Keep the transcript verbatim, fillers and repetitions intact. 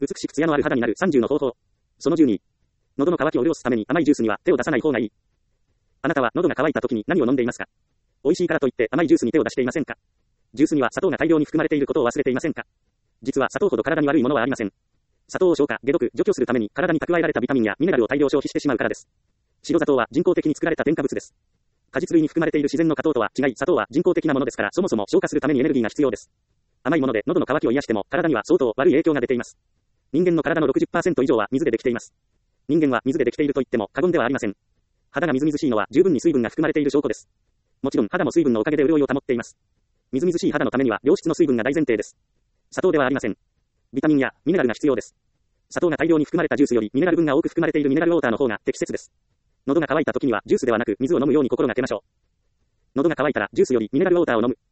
美しく艶のある肌になるさんじゅうの方法。そのじゅうに。喉の渇きを潤すために甘いジュースには手を出さない方がいい。あなたは喉が渇いた時に何を飲んでいますか？美味しいからといって甘いジュースに手を出していませんか？ジュースには砂糖が大量に含まれていることを忘れていませんか？実は砂糖ほど体に悪いものはありません。砂糖を消化、解毒、除去するために体に蓄えられたビタミンやミネラルを大量消費してしまうからです。白砂糖は人工的に作られた添加物です。果実類に含まれている自然の果糖とは違い、砂糖は人工的なものですから、そもそも消化するためにエネルギーが必要です。甘いもので喉の渇きを癒しても体には相当悪い影響が出ています。人間の体の ろくじゅっパーセント 以上は水でできています。人間は水でできていると言っても過言ではありません。肌がみずみずしいのは十分に水分が含まれている証拠です。もちろん肌も水分のおかげで潤いを保っています。みずみずしい肌のためには良質の水分が大前提です。砂糖ではありません。ビタミンやミネラルが必要です。砂糖が大量に含まれたジュースよりミネラル分が多く含まれているミネラルウォーターの方が適切です。喉が渇いた時にはジュースではなく水を飲むように心がけましょう。喉が渇いたらジュースよりミネラルウォーターを飲む。